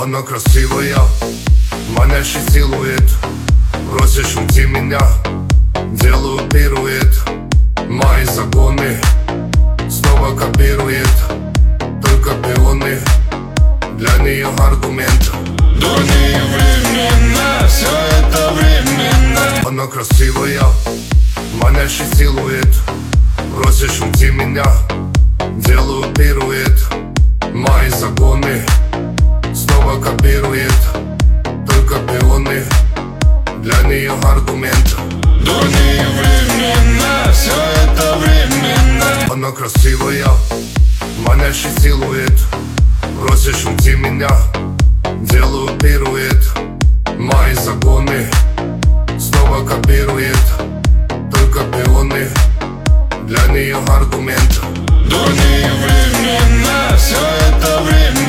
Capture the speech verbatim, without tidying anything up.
Она красивая, манящий силуэт. Просишь уйти меня, делаю пируэт. Мои законы снова копирует, только пионы, для нее аргумент. Дурные времена, все это временно. Она красивая, манящий силуэт. Просишь уйти меня, делаю пируэт. Мои законы снова копирует, только пионы, для нее аргумент. Дурные времена, все это временно. Она красивая, манящий силуэт. Просишь уйти меня, делаю пируэт. Мои законы снова копирует, только пионы, для нее аргумент. Дурные времена, все это временно.